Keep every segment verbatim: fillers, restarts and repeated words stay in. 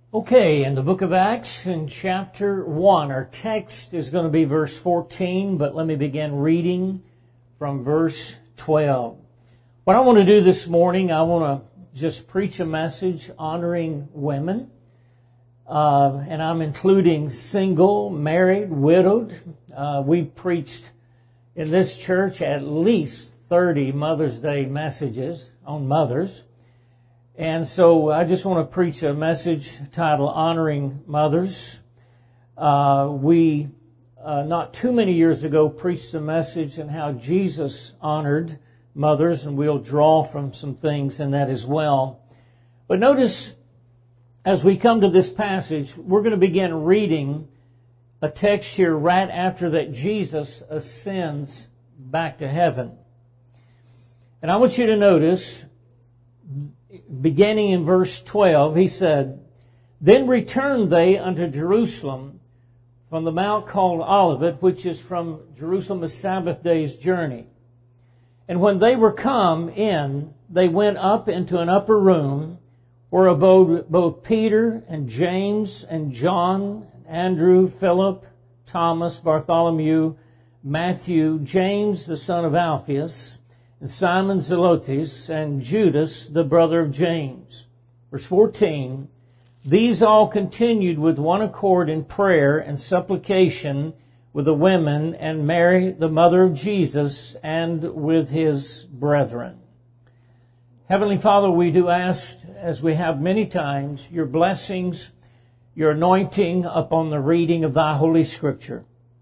Okay, in the book of Acts, in chapter one, our text is going to be verse fourteen, but let me begin reading from verse twelve. What I want to do this morning, I want to just preach a message honoring women, uh, and I'm including single, married, widowed. Uh, we've preached in this church at least thirty Mother's Day messages on mothers. And so I just want to preach a message titled Honoring Mothers. Uh, we, uh, not too many years ago, preached a message on how Jesus honored mothers, and we'll draw from some things in that as well. But notice, as we come to this passage, we're going to begin reading a text here right after that Jesus ascends back to heaven. And I want you to notice, beginning in verse twelve, he said, Then returned they unto Jerusalem from the mount called Olivet, which is from Jerusalem a Sabbath day's journey. And when they were come in, they went up into an upper room, where abode both Peter and James and John, Andrew, Philip, Thomas, Bartholomew, Matthew, James the son of Alphaeus, and Simon Zelotes, and Judas, the brother of James. Verse fourteen, These all continued with one accord in prayer and supplication with the women and Mary, the mother of Jesus, and with his brethren. Heavenly Father, we do ask, as we have many times, your blessings, your anointing upon the reading of thy Holy Scripture.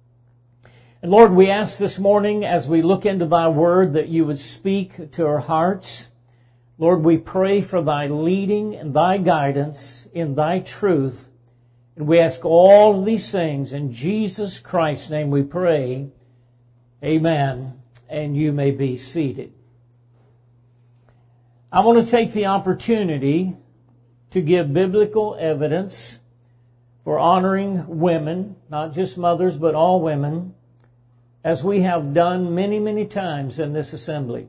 And Lord, we ask this morning as we look into thy word that you would speak to our hearts. Lord, we pray for thy leading and thy guidance in thy truth. And we ask all of these things in Jesus Christ's name we pray. Amen. And you may be seated. I want to take the opportunity to give biblical evidence for honoring women, not just mothers, but all women, as we have done many, many times in this assembly.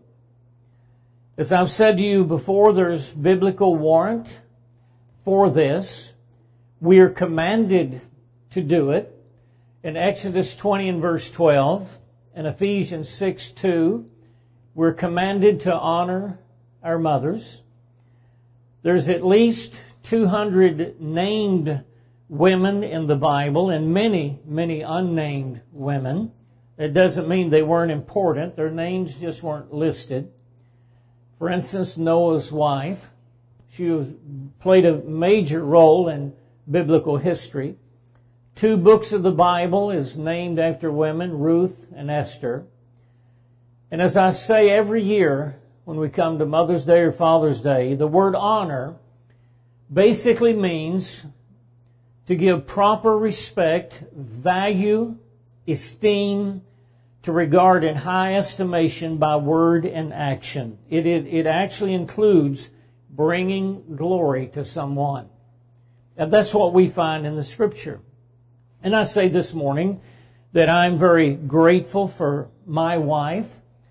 As I've said to you before, there's biblical warrant for this. We are commanded to do it. In Exodus twenty and verse twelve, and Ephesians six two, we're commanded to honor our mothers. There's at least two hundred named women in the Bible and many, many unnamed women. It doesn't mean they weren't important. Their names just weren't listed. For instance, Noah's wife. She was, played a major role in biblical history. Two books of the Bible is named after women, Ruth and Esther. And as I say every year when we come to Mother's Day or Father's Day, the word honor basically means to give proper respect, value, esteem, to regard in high estimation by word and action. It, it, it actually includes bringing glory to someone. And that's what we find in the Scripture. And I say this morning that I'm very grateful for my wife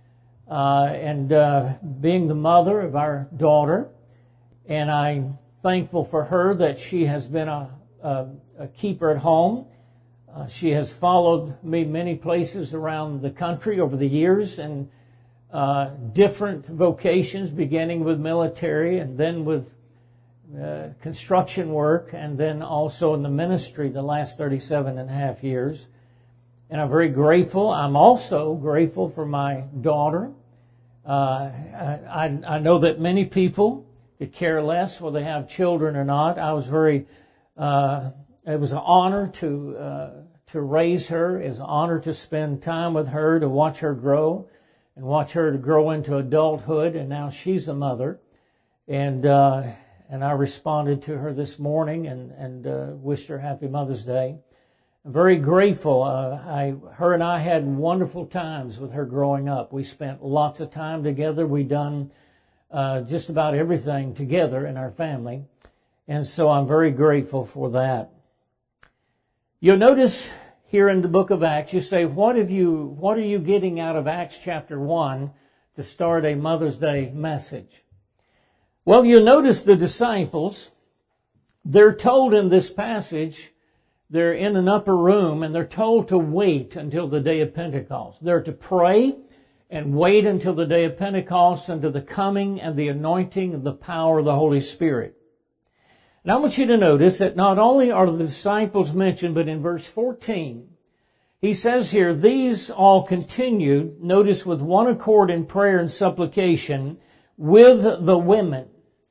uh, and uh, being the mother of our daughter. And I'm thankful for her that she has been a, a, a keeper at home. Uh, she has followed me many places around the country over the years and uh, different vocations, beginning with military and then with uh, construction work and then also in the ministry the last thirty-seven and a half years. And I'm very grateful. I'm also grateful for my daughter. Uh, I, I know that many people could care less whether they have children or not. I was very... Uh, It was an honor to uh, to raise her. It was an honor to spend time with her, to watch her grow, and watch her to grow into adulthood. And now she's a mother, and uh, and I responded to her this morning and and uh, wished her happy Mother's Day. I'm very grateful. Uh, I her and I had wonderful times with her growing up. We spent lots of time together. We done uh, just about everything together in our family, and so I'm very grateful for that. You'll notice here in the book of Acts, you say, what have you, what are you getting out of Acts chapter one to start a Mother's Day message? Well, you'll notice the disciples they're told in this passage, they're in an upper room and they're told to wait until the day of Pentecost. They're to pray and wait until the day of Pentecost, until the coming and the anointing of the power of the Holy Spirit. And I want you to notice that not only are the disciples mentioned, but in verse fourteen, he says here, these all continued, notice, with one accord in prayer and supplication with the women.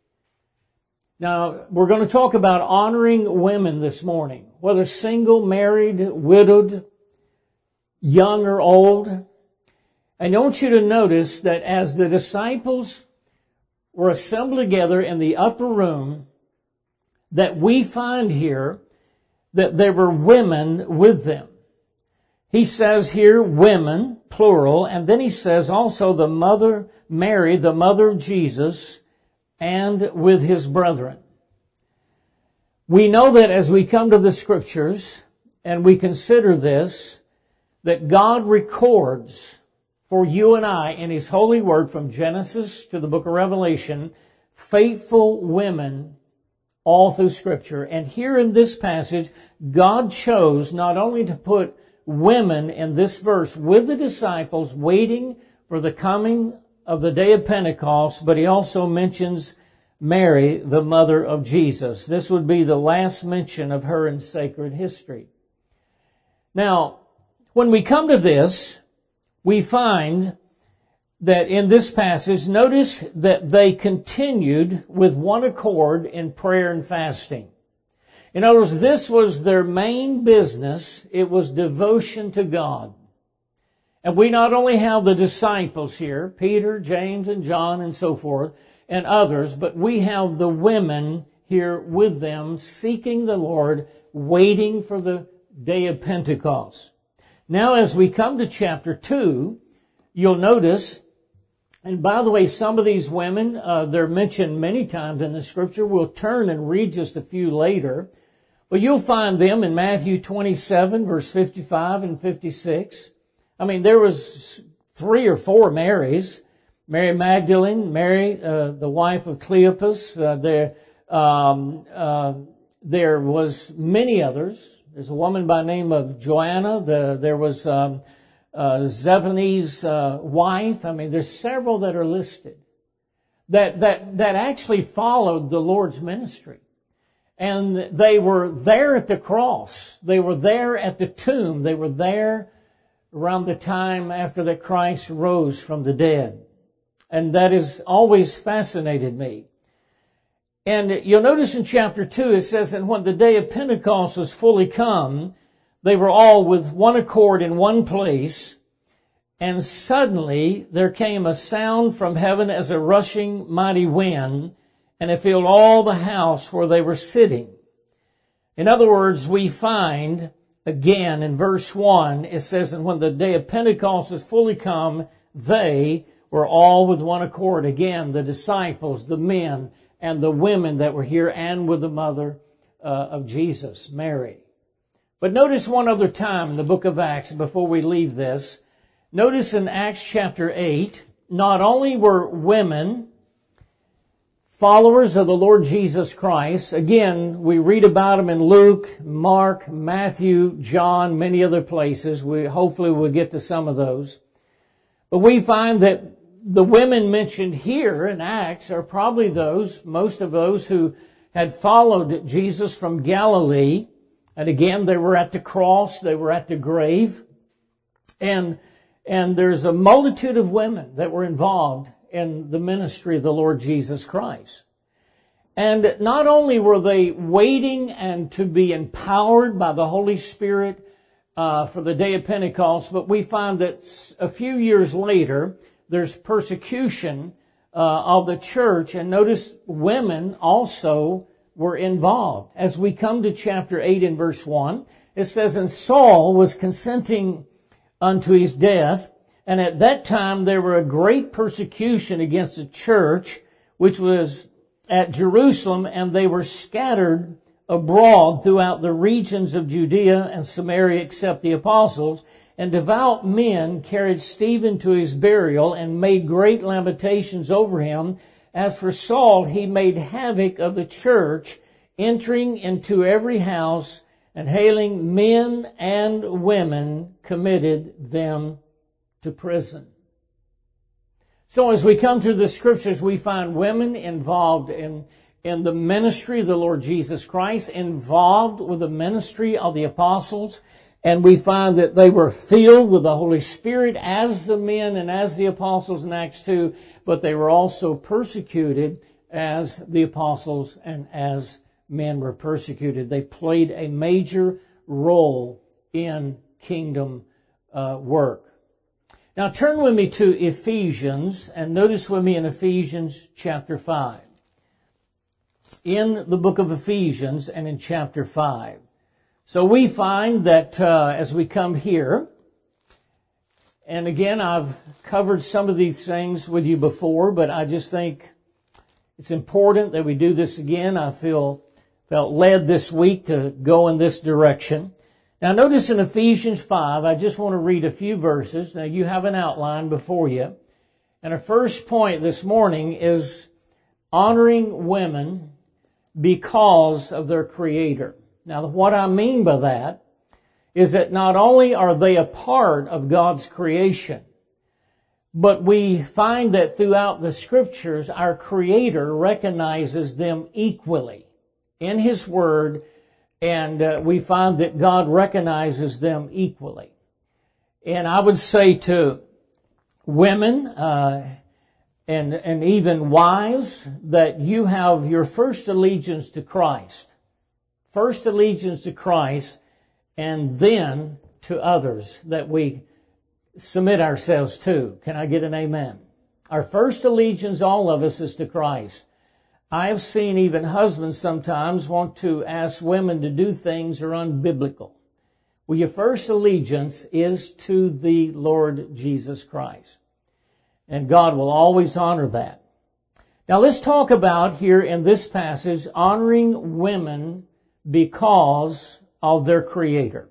Now, we're going to talk about honoring women this morning, whether single, married, widowed, young or old. And I want you to notice that as the disciples were assembled together in the upper room, that we find here that there were women with them. He says here women, plural, and then he says also the mother, Mary, the mother of Jesus, and with his brethren. We know that as we come to the Scriptures and we consider this, that God records for you and I in His holy word from Genesis to the book of Revelation, faithful women all through Scripture. And here in this passage, God chose not only to put women in this verse with the disciples waiting for the coming of the day of Pentecost, but He also mentions Mary, the mother of Jesus. This would be the last mention of her in sacred history. Now, when we come to this, we find that in this passage, notice that they continued with one accord in prayer and fasting. In other words, this was their main business. It was devotion to God. And we not only have the disciples here, Peter, James, and John, and so forth, and others, but we have the women here with them, seeking the Lord, waiting for the day of Pentecost. Now, as we come to chapter two, you'll notice, and by the way, some of these women, uh, they're mentioned many times in the Scripture. We'll turn and read just a few later. But you'll find them in Matthew twenty-seven, verse fifty-five and fifty-six. I mean, there was three or four Marys. Mary Magdalene, Mary, uh, the wife of Cleopas. Uh, there, um, uh, there was many others. There's a woman by the name of Joanna. The, there was um, uh, Zephaniah's uh, wife. I mean, there's several that are listed that that that actually followed the Lord's ministry. And they were there at the cross. They were there at the tomb. They were there around the time after that Christ rose from the dead. And that has always fascinated me. And you'll notice in chapter two, it says, and when the day of Pentecost was fully come, they were all with one accord in one place. And suddenly there came a sound from heaven as a rushing mighty wind, and it filled all the house where they were sitting. In other words, we find again in verse one, it says, and when the day of Pentecost is fully come, they were all with one accord. Again, the disciples, the men, and the women that were here, and with the mother uh, of Jesus, Mary. But notice one other time in the book of Acts, before we leave this. Notice in Acts chapter eight, not only were women followers of the Lord Jesus Christ. Again, we read about them in Luke, Mark, Matthew, John, many other places. We hopefully will get to some of those. But we find that the women mentioned here in Acts are probably those, most of those who had followed Jesus from Galilee. And again, they were at the cross, they were at the grave. And, and there's a multitude of women that were involved in the ministry of the Lord Jesus Christ. And not only were they waiting and to be empowered by the Holy Spirit uh, for the day of Pentecost, but we find that a few years later, there's persecution uh, of the church. And notice women also were involved. As we come to chapter eight in verse one, it says, and Saul was consenting unto his death, and at that time there were a great persecution against the church, which was at Jerusalem, and they were scattered abroad throughout the regions of Judea and Samaria except the apostles. And devout men carried Stephen to his burial and made great lamentations over him. As for Saul, he made havoc of the church, entering into every house and hailing men and women, committed them to prison. So as we come through the scriptures, we find women involved in, in the ministry of the Lord Jesus Christ, involved with the ministry of the apostles, and we find that they were filled with the Holy Spirit as the men and as the apostles in Acts two, but they were also persecuted as the apostles and as men were persecuted. They played a major role in kingdom uh, work. Now turn with me to Ephesians, and notice with me in Ephesians chapter five. In the book of Ephesians and in chapter five. So we find that uh, as we come here, and again, I've covered some of these things with you before, but I just think it's important that we do this again. I feel felt led this week to go in this direction. Now notice in Ephesians five, I just want to read a few verses. Now you have an outline before you. And our first point this morning is honoring women because of their Creator. Now what I mean by that is that not only are they a part of God's creation, but we find that throughout the scriptures, our Creator recognizes them equally in His Word, and uh, we find that God recognizes them equally. And I would say to women uh, and, and even wives that you have your first allegiance to Christ. First allegiance to Christ, and then to others that we submit ourselves to. Can I get an amen? Our first allegiance, all of us, is to Christ. I've seen even husbands sometimes want to ask women to do things that are unbiblical. Well, your first allegiance is to the Lord Jesus Christ. And God will always honor that. Now let's talk about here in this passage, honoring women because of their Creator.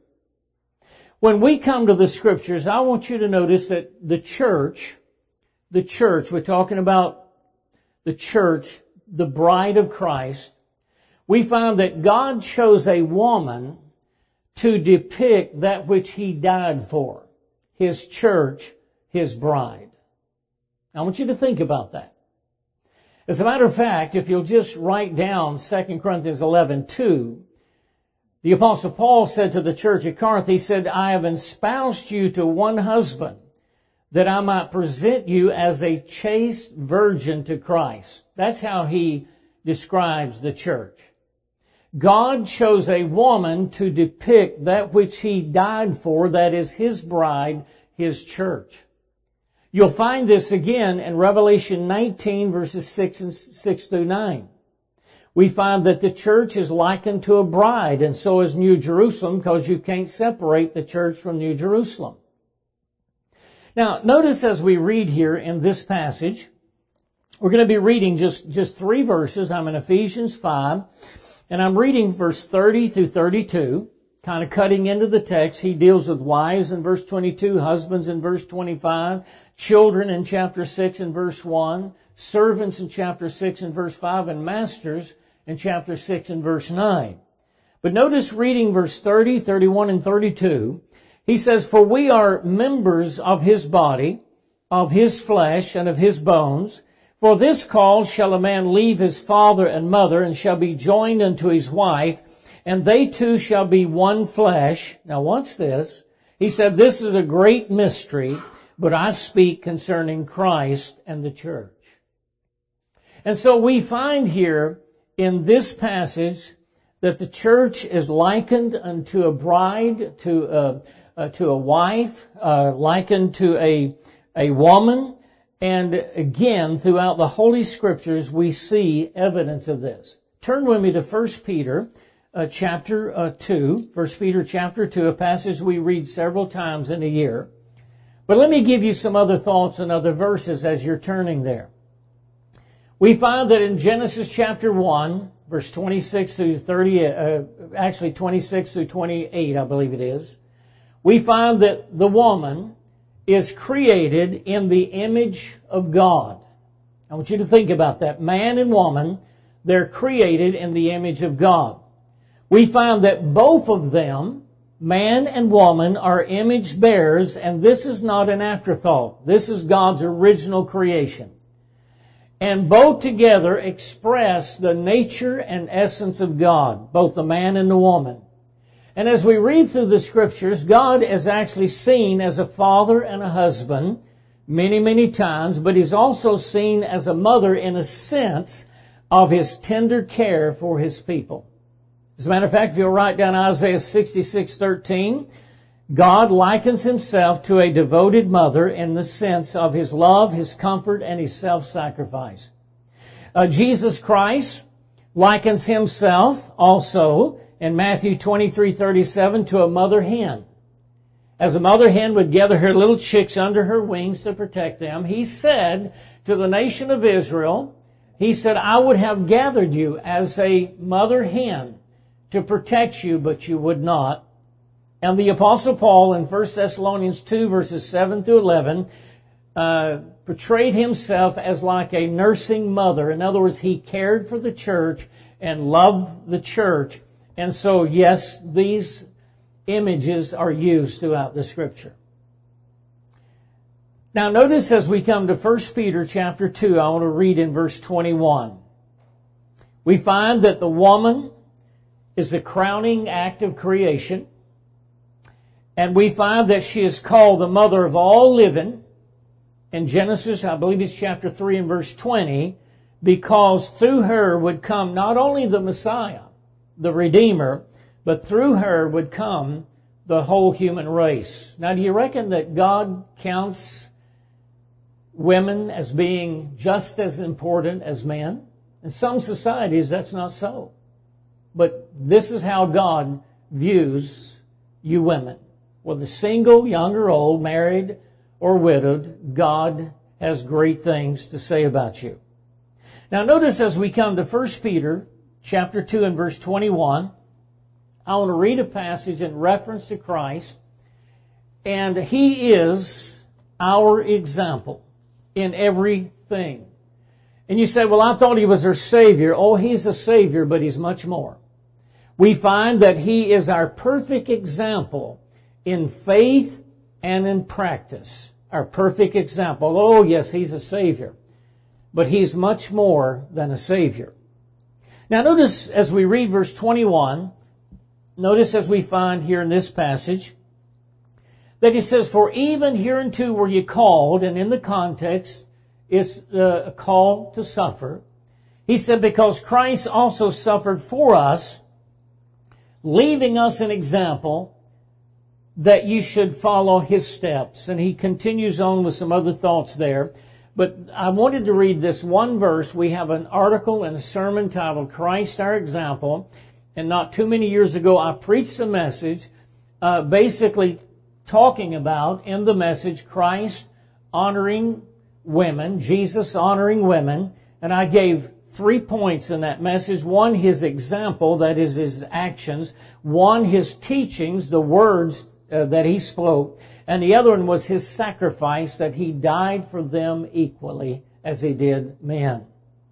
When we come to the scriptures, I want you to notice that the church, the church, we're talking about the church, the bride of Christ, we find that God chose a woman to depict that which He died for, His church, His bride. I want you to think about that. As a matter of fact, if you'll just write down Second Corinthians eleven two, the Apostle Paul said to the church at Corinth, he said, I have espoused you to one husband, that I might present you as a chaste virgin to Christ. That's how he describes the church. God chose a woman to depict that which He died for, that is His bride, His church. You'll find this again in Revelation nineteen, verses six and six through nine. We find that the church is likened to a bride, and so is New Jerusalem, because you can't separate the church from New Jerusalem. Now, notice as we read here in this passage, we're going to be reading just, just three verses. I'm in Ephesians five, and I'm reading verse thirty through thirty-two, kind of cutting into the text. He deals with wives in verse twenty-two, husbands in verse twenty-five, children in chapter six and verse one, servants in chapter six and verse five, and masters in chapter six and verse nine. But notice reading verse thirty, thirty-one, and thirty-two, he says, for we are members of His body, of His flesh, and of His bones. For this cause shall a man leave his father and mother, and shall be joined unto his wife, and they two shall be one flesh. Now watch this. He said, this is a great mystery, but I speak concerning Christ and the church. And so we find here in this passage that the church is likened unto a bride, to a, uh, to a wife, uh, likened to a, a woman. And again, throughout the Holy Scriptures, we see evidence of this. Turn with me to First Peter uh, chapter uh, two. First Peter chapter two, a passage we read several times in a year. But let me give you some other thoughts and other verses as you're turning there. We find that in Genesis chapter one, verse twenty-six through thirty, uh, actually twenty-six through twenty-eight, I believe it is, we find that the woman is created in the image of God. I want you to think about that. Man and woman, They're created in the image of God. We find that both of them, man and woman, are image bearers, and this is not an afterthought. This is God's original creation. And both together express the nature and essence of God, both the man and the woman. And as we read through the Scriptures, God is actually seen as a father and a husband many, many times, but He's also seen as a mother in a sense of His tender care for His people. As a matter of fact, if you'll write down Isaiah sixty-six thirteen, God likens Himself to a devoted mother in the sense of His love, His comfort, and His self-sacrifice. Uh, Jesus Christ likens Himself also in Matthew twenty-three thirty-seven to a mother hen. As a mother hen would gather her little chicks under her wings to protect them, He said to the nation of Israel, He said, I would have gathered you as a mother hen to protect you, but you would not. And the Apostle Paul in First Thessalonians two, verses seven through eleven, uh, portrayed himself as like a nursing mother. In other words, he cared for the church and loved the church. And so, yes, these images are used throughout the Scripture. Now, notice as we come to First Peter chapter two, I want to read in verse twenty-one. We find that the woman is the crowning act of creation. And we find that she is called the mother of all living. In Genesis, I believe it's chapter three and verse twenty, because through her would come not only the Messiah, the Redeemer, but through her would come the whole human race. Now, do you reckon that God counts women as being just as important as men? In some societies, that's not so. But this is how God views you women. Whether single, young or old, married or widowed, God has great things to say about you. Now notice as we come to First Peter chapter two and verse twenty-one, I want to read a passage in reference to Christ. And He is our example in everything. And you say, well, I thought He was our Savior. Oh, He's a Savior, but He's much more. We find that He is our perfect example in faith and in practice. Our perfect example. Oh, yes, He's a Savior. But He's much more than a Savior. Now notice as we read verse twenty-one, notice as we find here in this passage, that He says, for even hereunto were ye called, and in the context, it's a call to suffer. He said, because Christ also suffered for us, leaving us an example that you should follow His steps. And he continues on with some other thoughts there. But I wanted to read this one verse. We have an article and a sermon titled, Christ Our Example. And not too many years ago, I preached a message uh, basically talking about, in the message, Christ honoring women, Jesus honoring women. And I gave three points in that message. One, His example, that is His actions. One, His teachings, the words uh, that He spoke. And the other one was His sacrifice, that He died for them equally as He did men.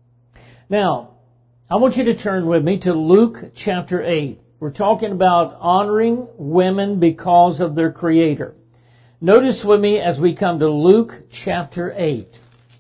Now, I want you to turn with me to Luke chapter eight. We're talking about honoring women because of their Creator. Notice with me as we come to Luke chapter eight.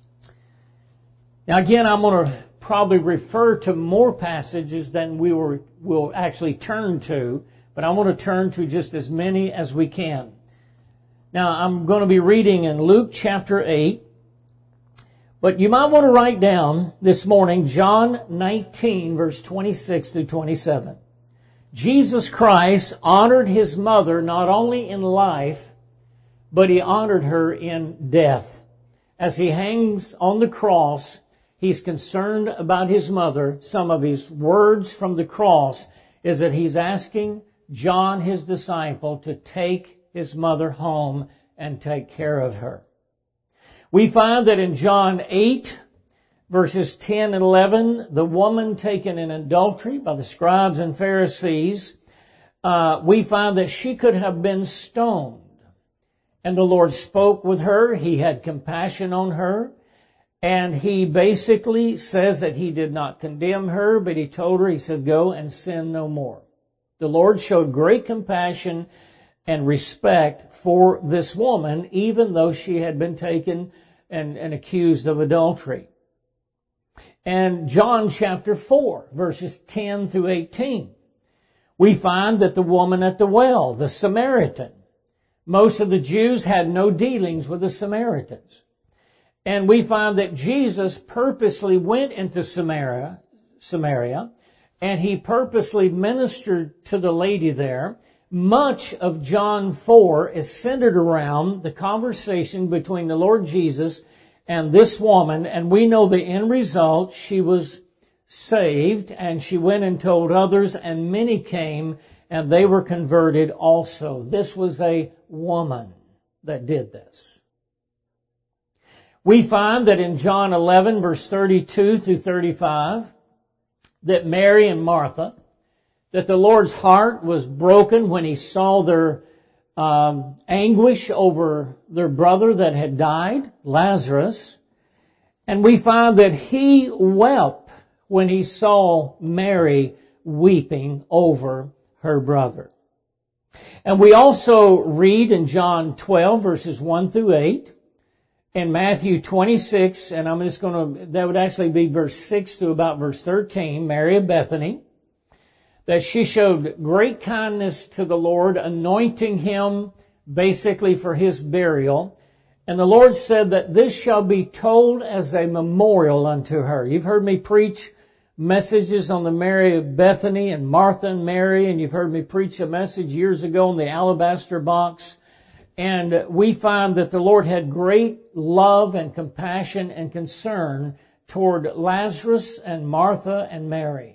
Now again, I'm going to probably refer to more passages than we were, will actually turn to, but I want to turn to just as many as we can. Now, I'm going to be reading in Luke chapter eight, but you might want to write down this morning John nineteen, verse twenty-six through twenty-seven. Jesus Christ honored His mother not only in life, but He honored her in death. As He hangs on the cross, He's concerned about His mother. Some of His words from the cross is that He's asking John, His disciple, to take His mother home and take care of her. We find that in John eight, verses ten and eleven, the woman taken in adultery by the scribes and Pharisees, uh, we find that she could have been stoned. And the Lord spoke with her. He had compassion on her. And he basically says that he did not condemn her, but he told her, he said, go and sin no more. The Lord showed great compassion and respect for this woman, even though she had been taken and, and accused of adultery. And John chapter four, verses ten through eighteen, we find that the woman at the well, the Samaritan, most of the Jews had no dealings with the Samaritans. And we find that Jesus purposely went into Samaria, Samaria, and he purposely ministered to the lady there. Much of John four is centered around the conversation between the Lord Jesus and this woman, and we know the end result. She was saved, and she went and told others, and many came, and they were converted also. This was a woman that did this. We find that in John eleven, verse thirty-two through thirty-five, that Mary and Martha, that the Lord's heart was broken when he saw their um, anguish over their brother that had died, Lazarus. And we find that he wept when he saw Mary weeping over her brother. And we also read in John twelve, verses one through eight, in Matthew twenty-six, and I'm just going to, that would actually be verse six to about verse thirteen, Mary of Bethany, that she showed great kindness to the Lord, anointing him basically for his burial. And the Lord said that this shall be told as a memorial unto her. You've heard me preach messages on the Mary of Bethany and Martha and Mary, and you've heard me preach a message years ago on the alabaster box. And we find that the Lord had great love and compassion and concern toward Lazarus and Martha and Mary.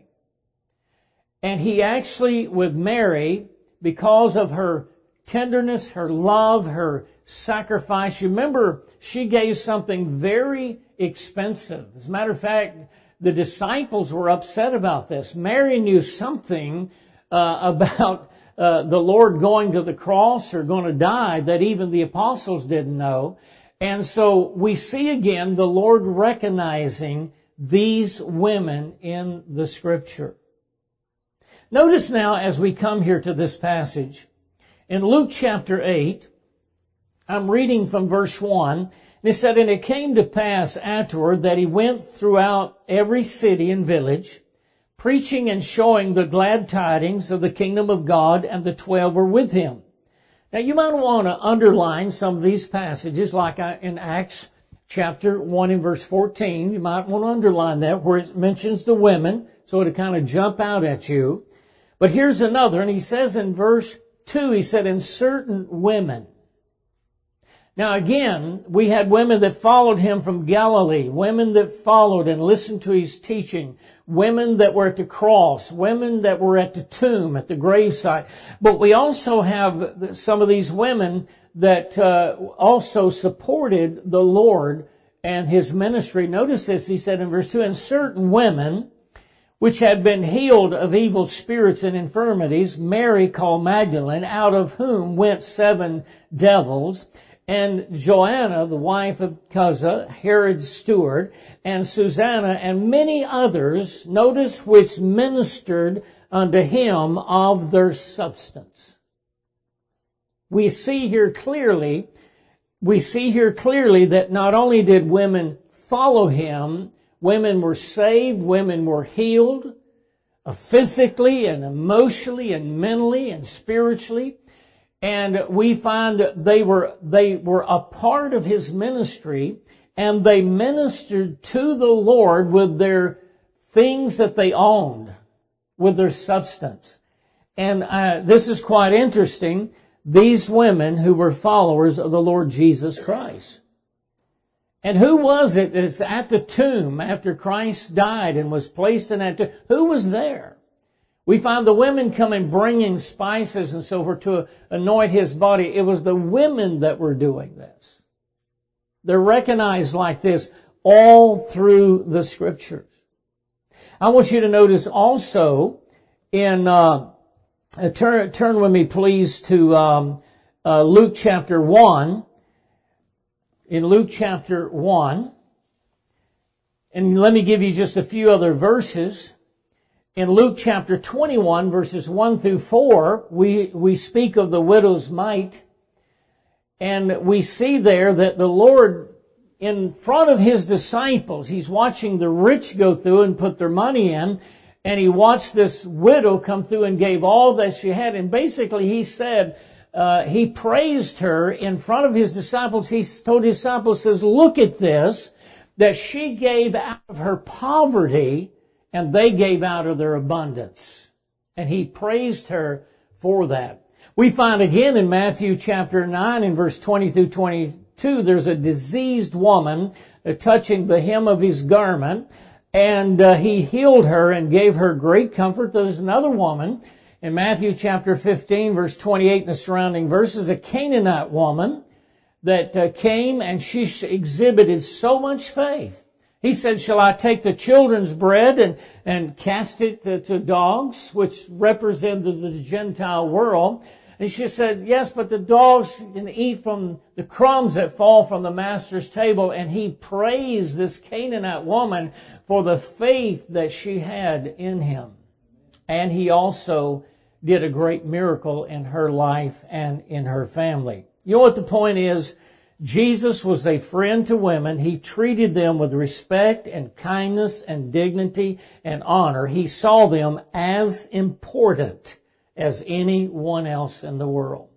And he actually, with Mary, because of her tenderness, her love, her sacrifice, you remember she gave something very expensive. As a matter of fact, the disciples were upset about this. Mary knew something uh, about Uh, the Lord going to the cross or going to die that even the apostles didn't know. And so we see again the Lord recognizing these women in the Scripture. Notice now as we come here to this passage, in Luke chapter eight, I'm reading from verse one, and it said, and it came to pass afterward that he went throughout every city and village, preaching and showing the glad tidings of the kingdom of God, and the twelve were with him. Now you might want to underline some of these passages, like in Acts chapter one and verse fourteen. You might want to underline that where it mentions the women, so it'll kind of jump out at you. But here's another, and he says in verse two, he said, in certain women. Now again, we had women that followed him from Galilee, women that followed and listened to his teaching, women that were at the cross, women that were at the tomb, at the gravesite. But we also have some of these women that uh, also supported the Lord and his ministry. Notice this, he said in verse two, and certain women which had been healed of evil spirits and infirmities, Mary called Magdalene, out of whom went seven devils, and Joanna, the wife of Chuza, Herod's steward, and Susanna, and many others, notice, which ministered unto him of their substance. We see here clearly, we see here clearly that not only did women follow him, women were saved, women were healed, uh, physically and emotionally and mentally and spiritually. And we find that they were, they were a part of his ministry, and they ministered to the Lord with their things that they owned, with their substance. And uh, this is quite interesting. These women who were followers of the Lord Jesus Christ. And who was it that's at the tomb after Christ died and was placed in that tomb? Who was there? We find the women coming bringing spices and so forth to anoint his body. It was the women that were doing this. They're recognized like this all through the Scriptures. I want you to notice also in, uh, uh, turn, turn with me please to um, uh, Luke chapter one. In Luke chapter one, And let me give you just a few other verses. In Luke chapter twenty-one, verses one through four, we, we speak of the widow's mite. And we see there that the Lord, in front of His disciples, He's watching the rich go through and put their money in. And He watched this widow come through and gave all that she had. And basically He said, uh, He praised her in front of His disciples. He told His disciples, says, look at this, that she gave out of her poverty and they gave out of their abundance. And He praised her for that. We find again in Matthew chapter nine in verse twenty through twenty-two, there's a diseased woman uh, touching the hem of His garment, and uh, He healed her and gave her great comfort. There's another woman in Matthew chapter fifteen, verse twenty-eight and the surrounding verses, a Canaanite woman that uh, came and she exhibited so much faith. He said, shall I take the children's bread and, and cast it to, to dogs, which represented the Gentile world? And she said, yes, but the dogs can eat from the crumbs that fall from the master's table. And He praised this Canaanite woman for the faith that she had in Him. And He also did a great miracle in her life and in her family. You know what the point is? Jesus was a friend to women. He treated them with respect and kindness and dignity and honor. He saw them as important as anyone else in the world.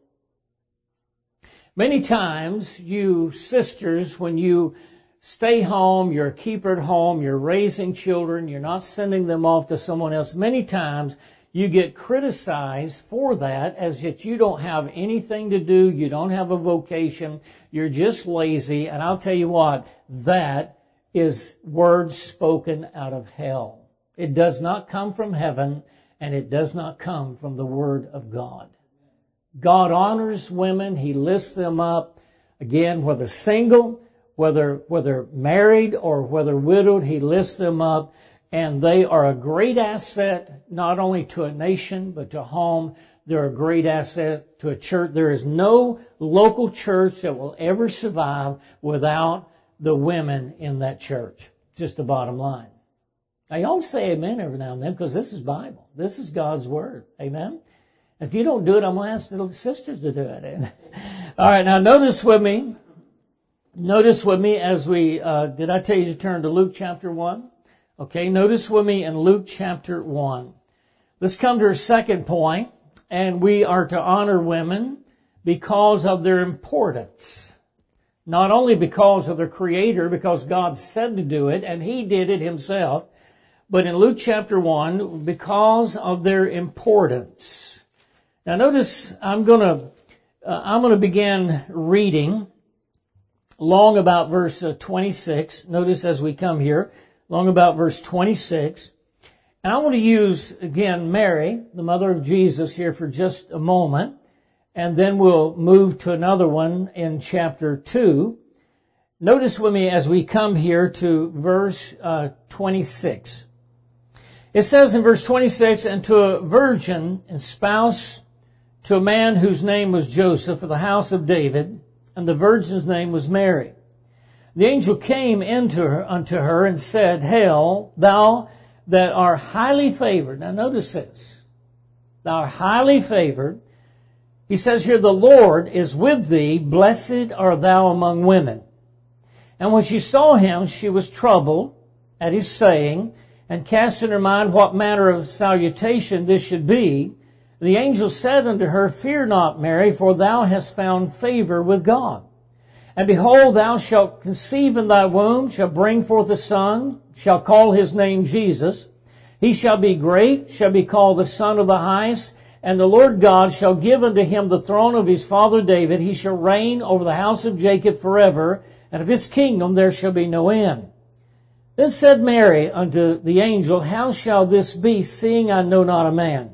Many times, you sisters, when you stay home, you're a keeper at home, you're raising children, you're not sending them off to someone else, many times you get criticized for that, as that you don't have anything to do, you don't have a vocation, you're just lazy. And I'll tell you what, that is words spoken out of hell. It does not come from heaven, and it does not come from the Word of God. God honors women. He lifts them up. Again, whether single, whether whether married or whether widowed, He lifts them up. And they are a great asset, not only to a nation, but to home. They're a great asset to a church. There is no local church that will ever survive without the women in that church. Just the bottom line. Now, y'all say amen every now and then, because this is Bible. This is God's Word. Amen? If you don't do it, I'm going to ask the sisters to do it. All right, now notice with me. Notice with me as we, uh, did I tell you to turn to Luke chapter one? Okay, notice with me in Luke chapter one. Let's come to our second point, and we are to honor women because of their importance. Not only because of their Creator, because God said to do it, and He did it Himself, but in Luke chapter one, because of their importance. Now notice, I'm going to, uh, I'm going to begin reading long about verse uh, twenty-six. Notice as we come here, long about verse twenty-six. And I want to use, again, Mary, the mother of Jesus, here for just a moment. And then we'll move to another one in chapter two. Notice with me as we come here to verse uh, twenty-six. It says in verse twenty-six, and to a virgin and spouse to a man whose name was Joseph of the house of David, and the virgin's name was Mary. The angel came into her, unto her and said, Hail, thou that art highly favored. Now notice this. Thou art highly favored. He says here, the Lord is with thee. Blessed art thou among women. And when she saw him, she was troubled at his saying, and cast in her mind what manner of salutation this should be. The angel said unto her, Fear not, Mary, for thou hast found favor with God. And behold, thou shalt conceive in thy womb, shalt bring forth a son, shall call his name Jesus. He shall be great, shall be called the Son of the Highest, and the Lord God shall give unto him the throne of his father David. He shall reign over the house of Jacob forever, and of his kingdom there shall be no end. Then said Mary unto the angel, How shall this be, seeing I know not a man?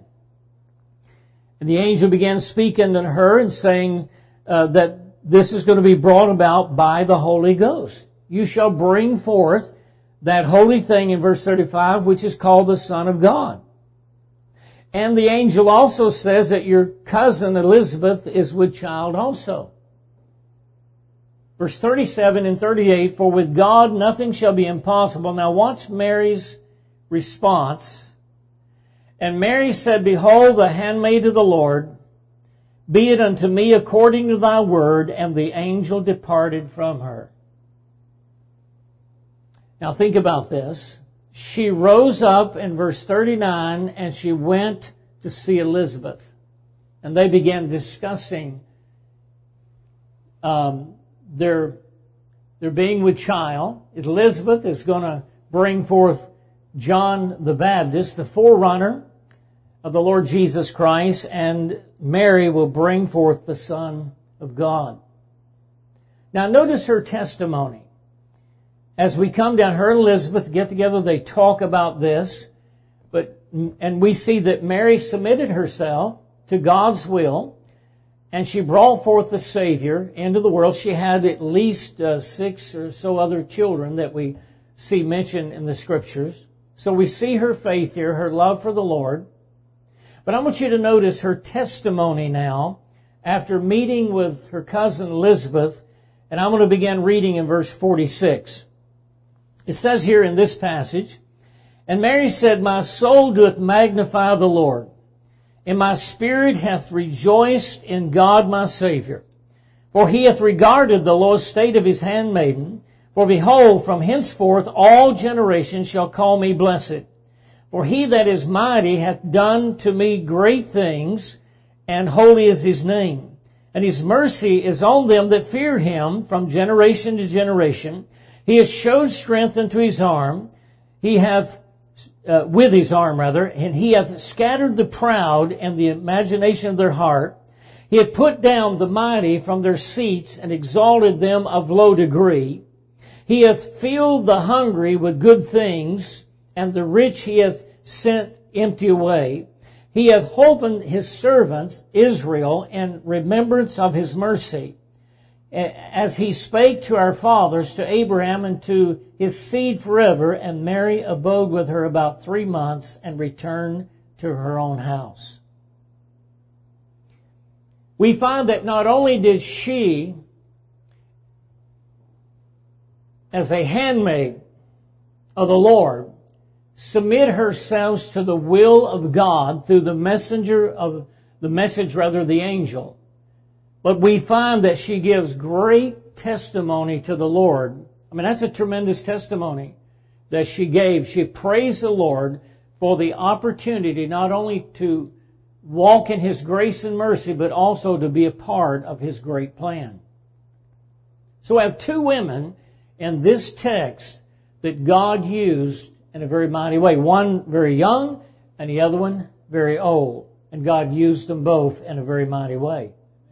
And the angel began speaking to her and saying uh, that this is going to be brought about by the Holy Ghost. You shall bring forth that holy thing in verse thirty-five, which is called the Son of God. And the angel also says that your cousin Elizabeth is with child also. Verse thirty-seven and thirty-eight, for with God nothing shall be impossible. Now watch Mary's response. And Mary said, behold, the handmaid of the Lord, be it unto me according to thy word. And the angel departed from her. Now think about this. She rose up in verse thirty-nine and she went to see Elizabeth. And they began discussing um, their, their being with child. Elizabeth is going to bring forth John the Baptist, the forerunner of the Lord Jesus Christ, and Mary will bring forth the Son of God. Now notice her testimony. As we come down, her and Elizabeth get together, they talk about this, but and we see that Mary submitted herself to God's will, and she brought forth the Savior into the world. She had at least uh, six or so other children that we see mentioned in the Scriptures. So we see her faith here, her love for the Lord. But I want you to notice her testimony now after meeting with her cousin Elizabeth, and I'm going to begin reading in verse forty-six. It says here in this passage, and Mary said, my soul doth magnify the Lord, and my spirit hath rejoiced in God my Savior. For he hath regarded the low estate of his handmaiden. For behold, from henceforth all generations shall call me blessed. For he that is mighty hath done to me great things, and holy is his name. And his mercy is on them that fear him from generation to generation. He has showed strength unto his arm. He hath, uh, with his arm rather, and he hath scattered the proud and the imagination of their heart. He hath put down the mighty from their seats and exalted them of low degree. He hath filled the hungry with good things, and the rich he hath sent empty away. He hath holpen his servants, Israel, in remembrance of his mercy, as he spake to our fathers, to Abraham, and to his seed forever. And Mary abode with her about three months and returned to her own house. We find that not only did she, as a handmaid of the Lord, submit herself to the will of God through the messenger of the message, rather the angel, but we find that she gives great testimony to the Lord. I mean, that's a tremendous testimony that she gave. She praised the Lord for the opportunity not only to walk in his grace and mercy, but also to be a part of his great plan. So I have two women in this text that God used in a very mighty way. One very young and the other one very old. And God used them both in a very mighty way.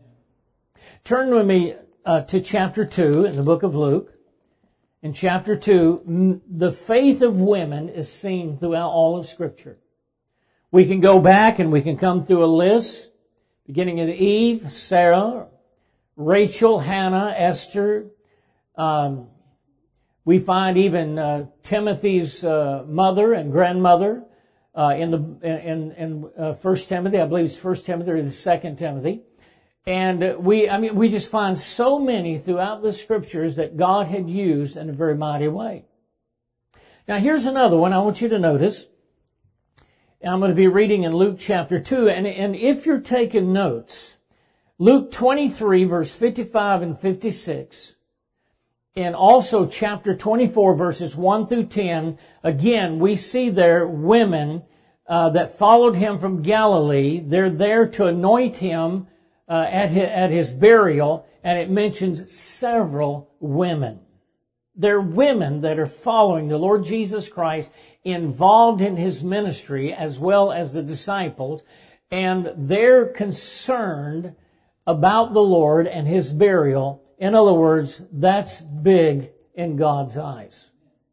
Turn with me uh, to chapter two in the book of Luke. In chapter two, m- the faith of women is seen throughout all of Scripture. We can go back and we can come through a list, beginning at Eve, Sarah, Rachel, Hannah, Esther. Um, we find even uh, Timothy's uh, mother and grandmother uh, in the in in uh, First Timothy. I believe it's First Timothy or the Second Timothy. And we, I mean, we just find so many throughout the Scriptures that God had used in a very mighty way. Now here's another one I want you to notice. I'm going to be reading in Luke chapter two, and, and if you're taking notes, Luke twenty-three verse fifty-five and fifty-six, and also chapter twenty-four verses one through ten, again, we see there women uh, that followed him from Galilee. They're there to anoint him Uh, at his, at his burial, and it mentions several women. They're women that are following the Lord Jesus Christ, involved in his ministry as well as the disciples, and they're concerned about the Lord and his burial. In other words, that's big in God's eyes.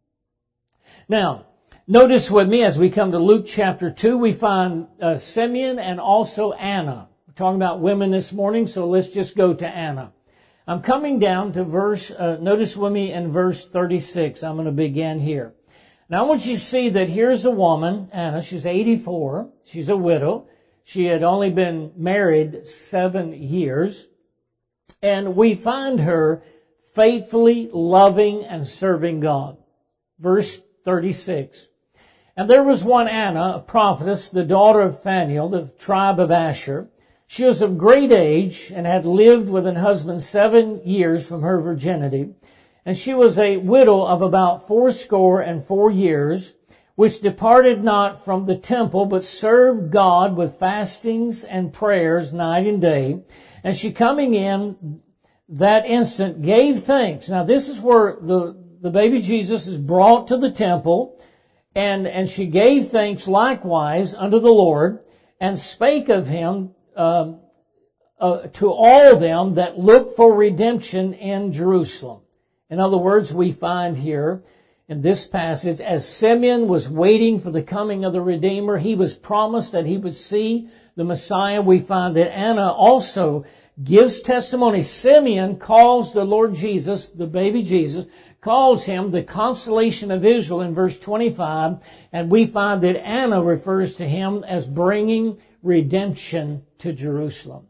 Now, notice with me as we come to Luke chapter two, we find uh, Simeon and also Anna. Talking about women this morning, so let's just go to Anna. I'm coming down to verse, uh, notice with me in verse thirty-six. I'm going to begin here. Now I want you to see that here's a woman, Anna, she's eighty-four. She's a widow. She had only been married seven years. And we find her faithfully loving and serving God. Verse thirty-six. And there was one Anna, a prophetess, the daughter of Phanuel, the tribe of Asher. She was of great age and had lived with an husband seven years from her virginity. And she was a widow of about fourscore and four years, which departed not from the temple, but served God with fastings and prayers night and day. And she coming in that instant gave thanks. Now this is where the, the baby Jesus is brought to the temple. And, and she gave thanks likewise unto the Lord, and spake of him um, uh, to all them that look for redemption in Jerusalem. In other words, we find here in this passage, as Simeon was waiting for the coming of the Redeemer, he was promised that he would see the Messiah. We find that Anna also gives testimony. Simeon calls the Lord Jesus, the baby Jesus, calls him the consolation of Israel in verse twenty-five, and we find that Anna refers to him as bringing redemption to Jerusalem.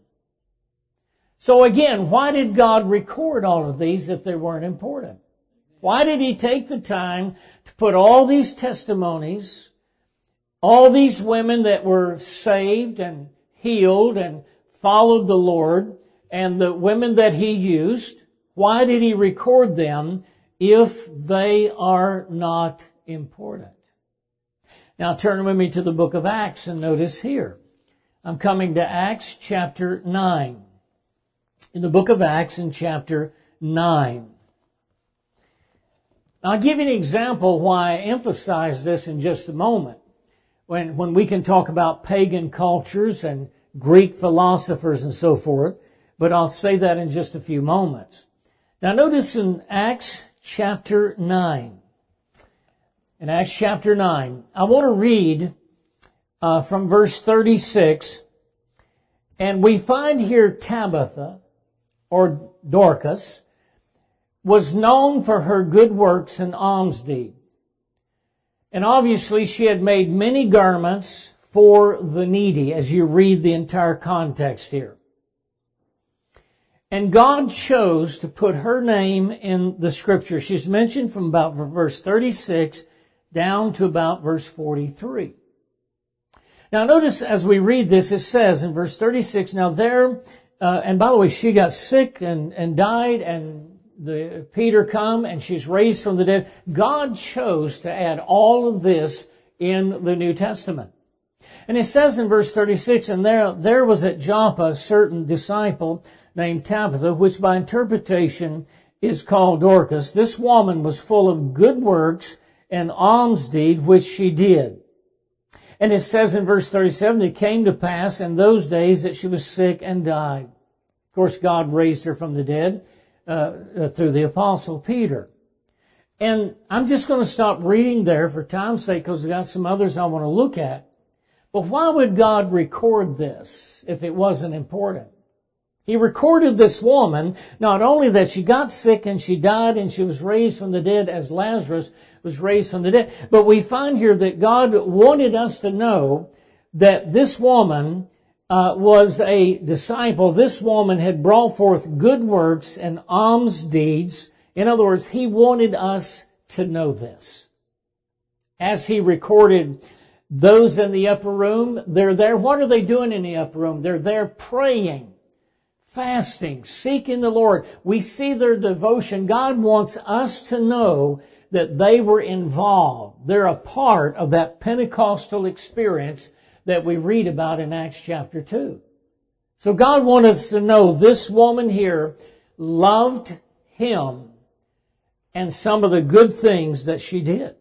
So again, why did God record all of these if they weren't important? Why did he take the time to put all these testimonies, all these women that were saved and healed and followed the Lord, and the women that he used, why did he record them if they are not important? Now turn with me to the book of Acts and notice here. I'm coming to Acts chapter nine. In the book of Acts in chapter nine. Now, I'll give you an example why I emphasize this in just a moment. When, when we can talk about pagan cultures and Greek philosophers and so forth, but I'll say that in just a few moments. Now notice in Acts chapter nine. In Acts chapter nine, I want to read uh, from verse thirty-six, and we find here Tabitha, or Dorcas, was known for her good works and alms deed. And obviously she had made many garments for the needy, as you read the entire context here. And God chose to put her name in the scripture. She's mentioned from about verse thirty-six down to about verse forty-three. Now notice as we read this, it says in verse thirty-six, now there, uh, and by the way, she got sick and, and died, and the Peter come and she's raised from the dead. God chose to add all of this in the New Testament. And it says in verse thirty-six, and there, there was at Joppa a certain disciple named Tabitha, which by interpretation is called Dorcas. This woman was full of good works and alms deed, which she did. And it says in verse thirty-seven, it came to pass in those days that she was sick and died. Of course, God raised her from the dead uh, through the apostle Peter. And I'm just going to stop reading there for time's sake because I've got some others I want to look at. But why would God record this if it wasn't important? He recorded this woman, not only that she got sick and she died and she was raised from the dead as Lazarus was raised from the dead, but we find here that God wanted us to know that this woman uh, was a disciple. This woman had brought forth good works and alms deeds. In other words, he wanted us to know this. As he recorded those in the upper room, they're there. What are they doing in the upper room? They're there praying, fasting, seeking the Lord. We see their devotion. God wants us to know that they were involved. They're a part of that Pentecostal experience that we read about in Acts chapter two. So God wants us to know this woman here loved him and some of the good things that she did.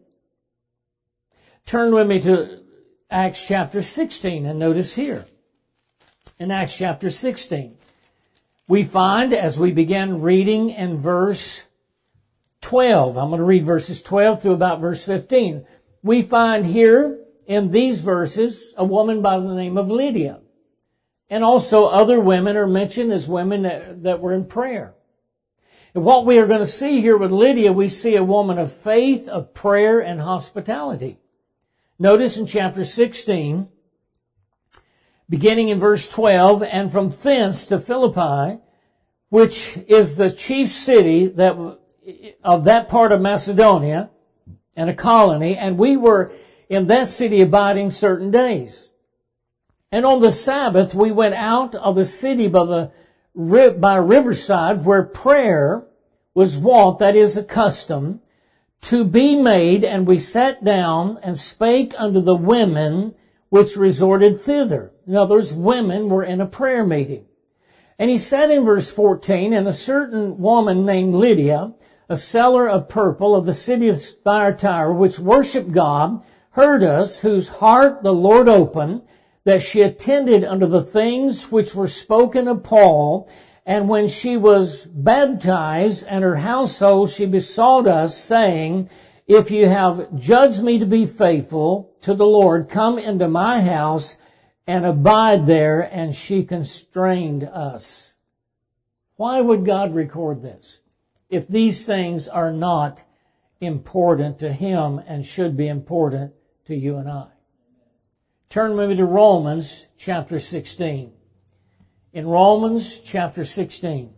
Turn with me to Acts chapter sixteen and notice here. In Acts chapter sixteen, we find as we begin reading in verse twelve, I'm going to read verses twelve through about verse fifteen. We find here in these verses a woman by the name of Lydia. And also other women are mentioned as women that, that were in prayer. And what we are going to see here with Lydia, we see a woman of faith, of prayer, and hospitality. Notice in chapter sixteen, beginning in verse twelve, and from thence to Philippi, which is the chief city that of that part of Macedonia, and a colony, and we were in that city abiding certain days. And on the Sabbath, we went out of the city by the by a riverside where prayer was wont, that is a custom, to be made, and we sat down and spake unto the women which resorted thither. In other words, women were in a prayer meeting. And he said in verse fourteen, and a certain woman named Lydia, a seller of purple of the city of Thyatira, which worshiped God, heard us, whose heart the Lord opened, that she attended unto the things which were spoken of Paul. And when she was baptized and her household, she besought us, saying, if you have judged me to be faithful to the Lord, come into my house and abide there. And she constrained us. Why would God record this if these things are not important to Him and should be important to you and I? Turn with me to Romans chapter sixteen. In Romans chapter sixteen,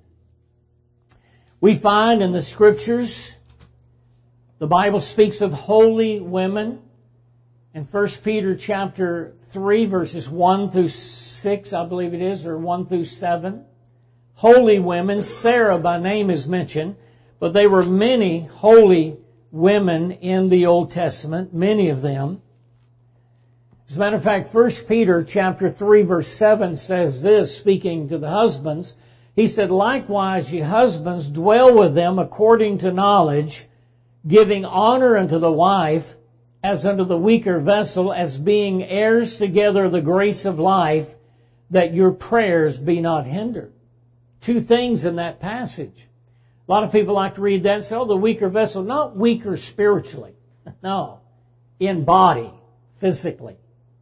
we find in the Scriptures, the Bible speaks of holy women. In First Peter chapter three, verses one through six, I believe it is, or one through seven. Holy women, Sarah by name is mentioned, but there were many holy women in the Old Testament, many of them. As a matter of fact, First Peter chapter three, verse seven says this, speaking to the husbands. He said, likewise, ye husbands, dwell with them according to knowledge, giving honor unto the wife, as unto the weaker vessel, as being heirs together of the grace of life, that your prayers be not hindered. Two things in that passage. A lot of people like to read that and say, oh, the weaker vessel. Not weaker spiritually. No. In body, physically.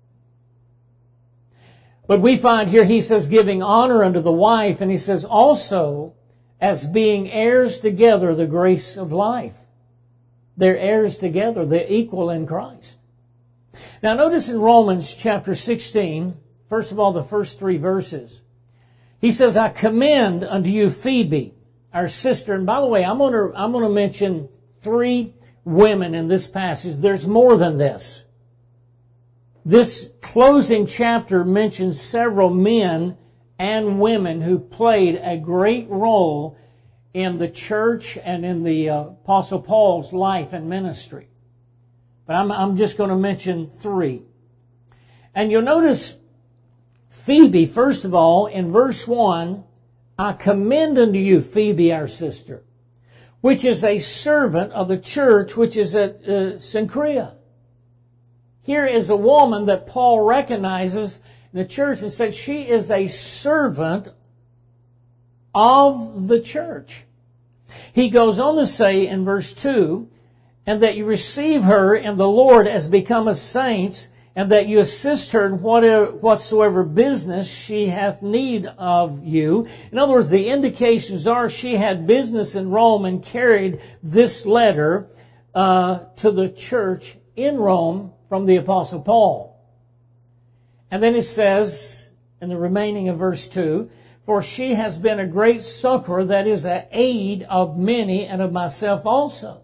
But we find here, he says, giving honor unto the wife, and he says also, as being heirs together the grace of life. They're heirs together. They're equal in Christ. Now notice in Romans chapter sixteen, first of all, the first three verses. He says, I commend unto you Phoebe, our sister. And by the way, I'm going to, I'm going to mention three women in this passage. There's more than this. This closing chapter mentions several men and women who played a great role in the church and in the uh, Apostle Paul's life and ministry. But I'm, I'm just going to mention three. And you'll notice Phoebe, first of all, in verse one, I commend unto you Phoebe, our sister, which is a servant of the church which is at uh, Cenchrea. Here is a woman that Paul recognizes in the church and said she is a servant of the church. He goes on to say in verse two, and that you receive her in the Lord as become a saint, and that you assist her in whatever, whatsoever business she hath need of you. In other words, the indications are she had business in Rome and carried this letter uh, to the church in Rome from the Apostle Paul. And then it says, in the remaining of verse two, for she has been a great succor, that is, an aid of many and of myself also.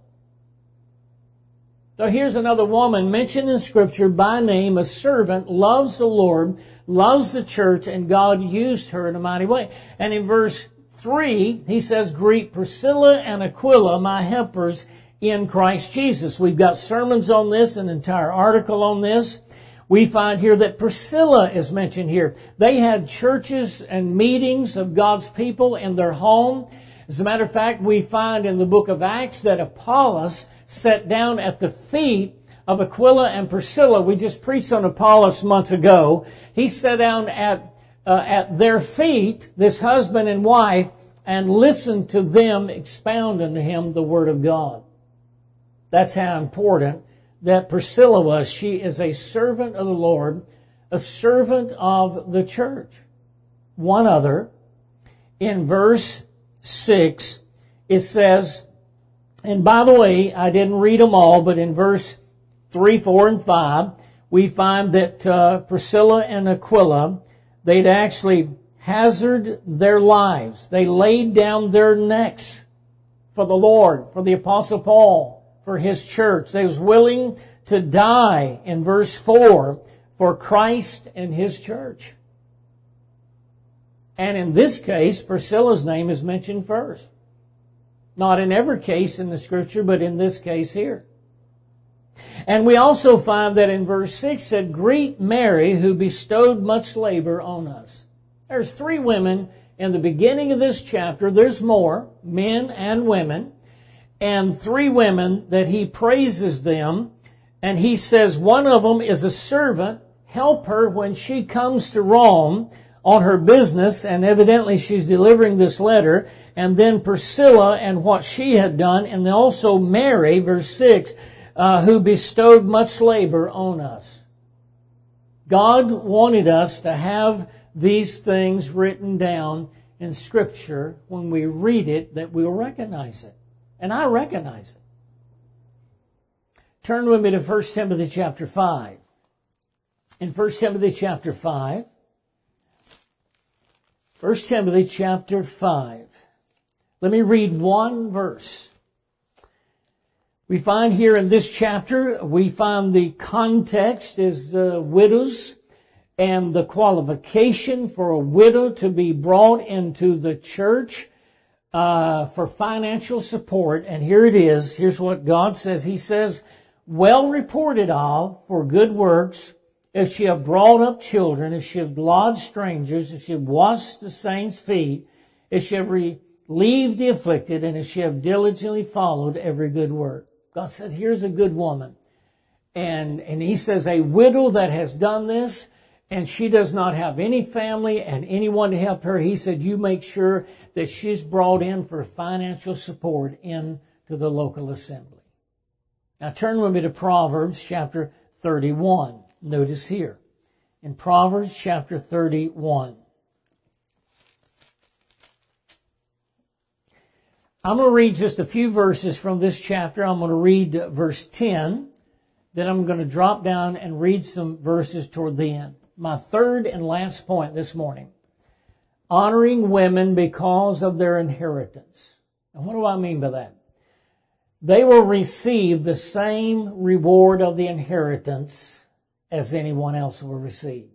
So here's another woman mentioned in Scripture by name, a servant, loves the Lord, loves the church, and God used her in a mighty way. And in verse three, he says, greet Priscilla and Aquila, my helpers in Christ Jesus. We've got sermons on this, an entire article on this. We find here that Priscilla is mentioned here. They had churches and meetings of God's people in their home. As a matter of fact, we find in the book of Acts that Apollos sat down at the feet of Aquila and Priscilla. We just preached on Apollos months ago. He sat down at uh, at their feet, this husband and wife, and listened to them expound unto him the Word of God. That's how important that Priscilla was. She is a servant of the Lord, a servant of the church. One other, in verse six, it says, and by the way, I didn't read them all, but in verse three, four, and five, we find that uh, Priscilla and Aquila, they'd actually hazarded their lives. They laid down their necks for the Lord, for the Apostle Paul, for his church. They was willing to die, in verse four, for Christ and his church. And in this case, Priscilla's name is mentioned first. Not in every case in the Scripture, but in this case here. And we also find that in verse six said, greet Mary, who bestowed much labor on us. There's three women in the beginning of this chapter. There's more, men and women. And three women that he praises them. And he says one of them is a servant. Help her when she comes to Rome on her business, and evidently she's delivering this letter. And then Priscilla and what she had done, and then also Mary, verse six, uh, who bestowed much labor on us. God wanted us to have these things written down in Scripture. When we read it, that we'll recognize it. And I recognize it. Turn with me to First Timothy chapter five. In First Timothy chapter five, First Timothy chapter five. Let me read one verse. We find here in this chapter, we find the context is the widows and the qualification for a widow to be brought into the church uh, for financial support. And here it is. Here's what God says. He says, well reported of for good works, if she have brought up children, if she have lodged strangers, if she have washed the saints' feet, if she have relieved the afflicted, and if she have diligently followed every good work. God said, here's a good woman. And, and he says, a widow that has done this, and she does not have any family and anyone to help her. He said, you make sure that she's brought in for financial support into the local assembly. Now turn with me to Proverbs chapter thirty-one. Notice here, in Proverbs chapter thirty-one. I'm going to read just a few verses from this chapter. I'm going to read verse ten. Then I'm going to drop down and read some verses toward the end. My third and last point this morning. Honoring women because of their inheritance. And what do I mean by that? They will receive the same reward of the inheritance as anyone else will receive.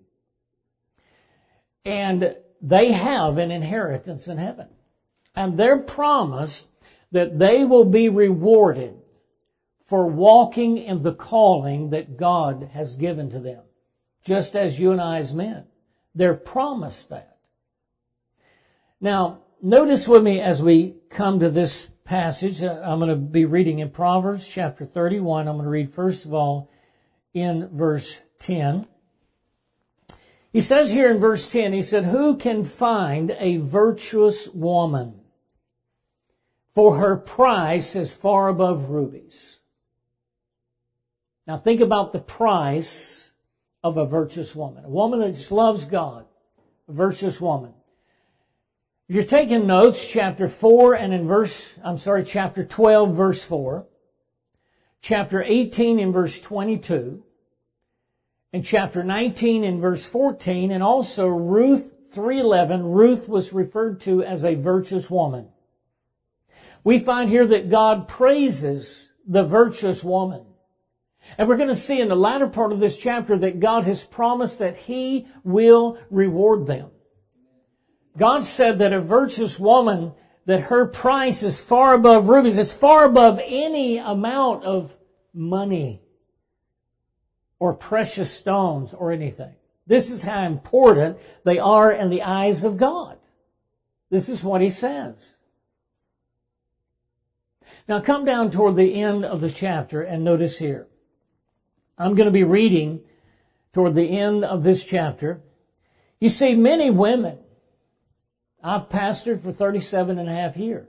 And they have an inheritance in heaven. And they're promised that they will be rewarded for walking in the calling that God has given to them. Just as you and I as men. They're promised that. Now, notice with me as we come to this passage. I'm going to be reading in Proverbs chapter thirty-one. I'm going to read first of all in verse ten. He says here in verse ten, he said, who can find a virtuous woman? For her price is far above rubies. Now think about the price of a virtuous woman. A woman that just loves God. A virtuous woman. If you're taking notes, chapter four and in verse, I'm sorry, chapter twelve, verse four. Chapter eighteen in verse twenty-two. And chapter nineteen in verse fourteen. And also Ruth three eleven. Ruth was referred to as a virtuous woman. We find here that God praises the virtuous woman. And we're going to see in the latter part of this chapter that God has promised that He will reward them. God said that a virtuous woman, that her price is far above rubies. It's far above any amount of money or precious stones or anything. This is how important they are in the eyes of God. This is what He says. Now come down toward the end of the chapter and notice here. I'm going to be reading toward the end of this chapter. You see, many women, I've pastored for thirty-seven and a half years.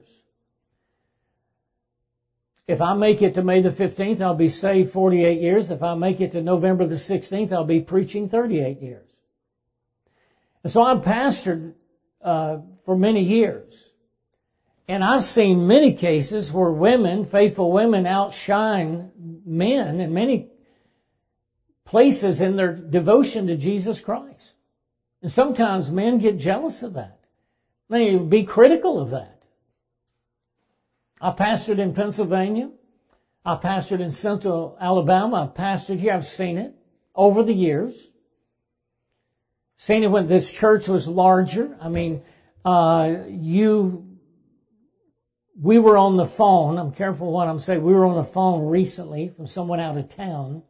If I make it to May the fifteenth, I'll be saved forty-eight years. If I make it to November the sixteenth, I'll be preaching thirty-eight years. And so I've pastored uh, for many years. And I've seen many cases where women, faithful women, outshine men in many places in their devotion to Jesus Christ. And sometimes men get jealous of that. They be critical of that. I pastored in Pennsylvania. I pastored in Central Alabama. I pastored here. I've seen it over the years. Seen it when this church was larger. I mean, uh, you, we were on the phone. I'm careful what I'm saying. We were on the phone recently from someone out of town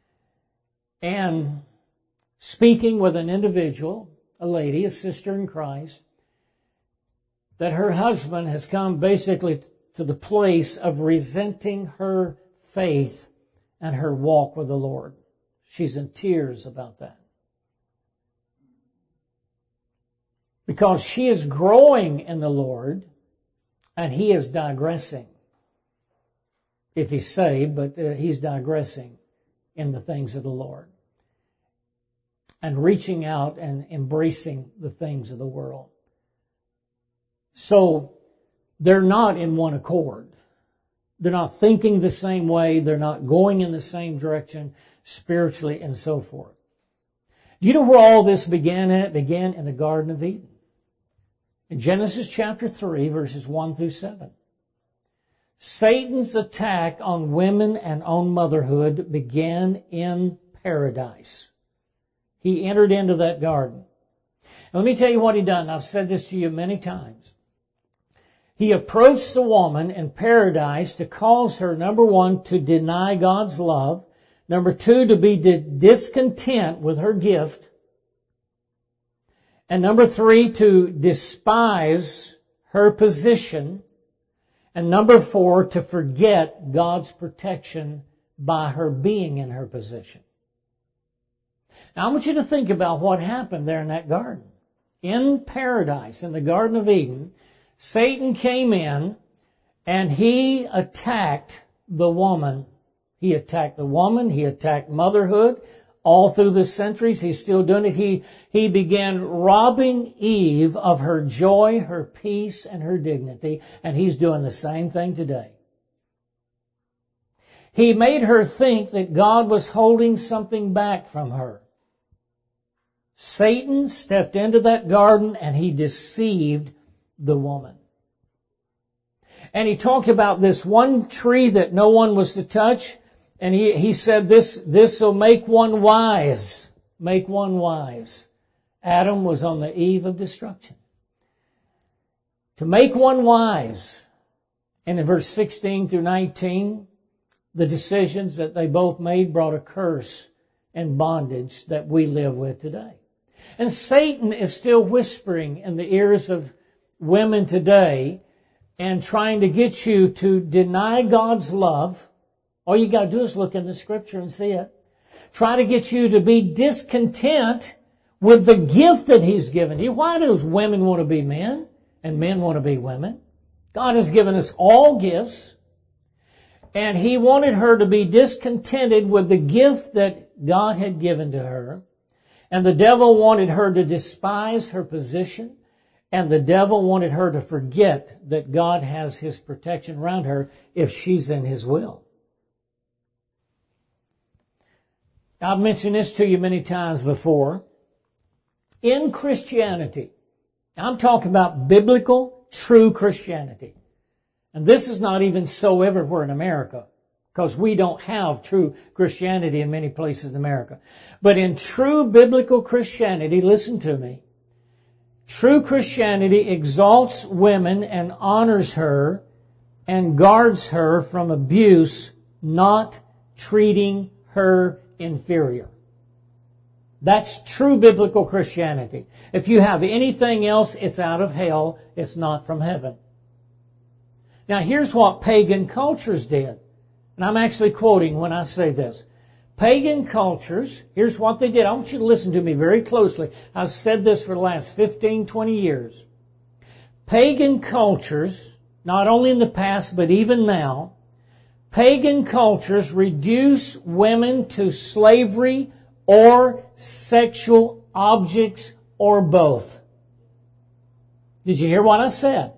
and speaking with an individual, a lady, a sister in Christ, that her husband has come basically to the place of resenting her faith and her walk with the Lord. She's in tears about that. Because she is growing in the Lord and he is digressing. If he's saved, but uh, he's digressing in the things of the Lord. And reaching out and embracing the things of the world. So, they're not in one accord. They're not thinking the same way. They're not going in the same direction spiritually and so forth. Do you know where all this began at? It began in the Garden of Eden. In Genesis chapter three, verses one through seven. Satan's attack on women and on motherhood began in paradise. He entered into that garden. And let me tell you what he done. I've said this to you many times. He approached the woman in paradise to cause her, number one, to deny God's love. Number two, to be discontent with her gift. And number three, to despise her position. And number four, to forget God's protection by her being in her position. Now I want you to think about what happened there in that garden. In paradise, in the Garden of Eden, Satan came in and he attacked the woman. He attacked the woman. He attacked motherhood. All through the centuries, he's still doing it. He, he began robbing Eve of her joy, her peace, and her dignity. And he's doing the same thing today. He made her think that God was holding something back from her. Satan stepped into that garden and he deceived the woman. And he talked about this one tree that no one was to touch. And he, he said this, this will make one wise. Make one wise. Adam was on the eve of destruction. To make one wise. And in verse sixteen through nineteen, the decisions that they both made brought a curse and bondage that we live with today. And Satan is still whispering in the ears of women today and trying to get you to deny God's love. All you got to do is look in the scripture and see it. Try to get you to be discontent with the gift that he's given you. Why does women want to be men and men want to be women? God has given us all gifts. And he wanted her to be discontented with the gift that God had given to her. And the devil wanted her to despise her position. And the devil wanted her to forget that God has his protection around her if she's in his will. I've mentioned this to you many times before. In Christianity, I'm talking about biblical, true Christianity. And this is not even so everywhere in America, because we don't have true Christianity in many places in America. But in true biblical Christianity, listen to me, true Christianity exalts women and honors her and guards her from abuse, not treating her inferior. That's true biblical Christianity. If you have anything else, it's out of hell. It's not from heaven. Now here's what pagan cultures did. And I'm actually quoting when I say this. Pagan cultures, here's what they did. I want you to listen to me very closely. I've said this for the last fifteen, twenty years. Pagan cultures, not only in the past, but even now, pagan cultures reduce women to slavery or sexual objects or both. Did you hear what I said?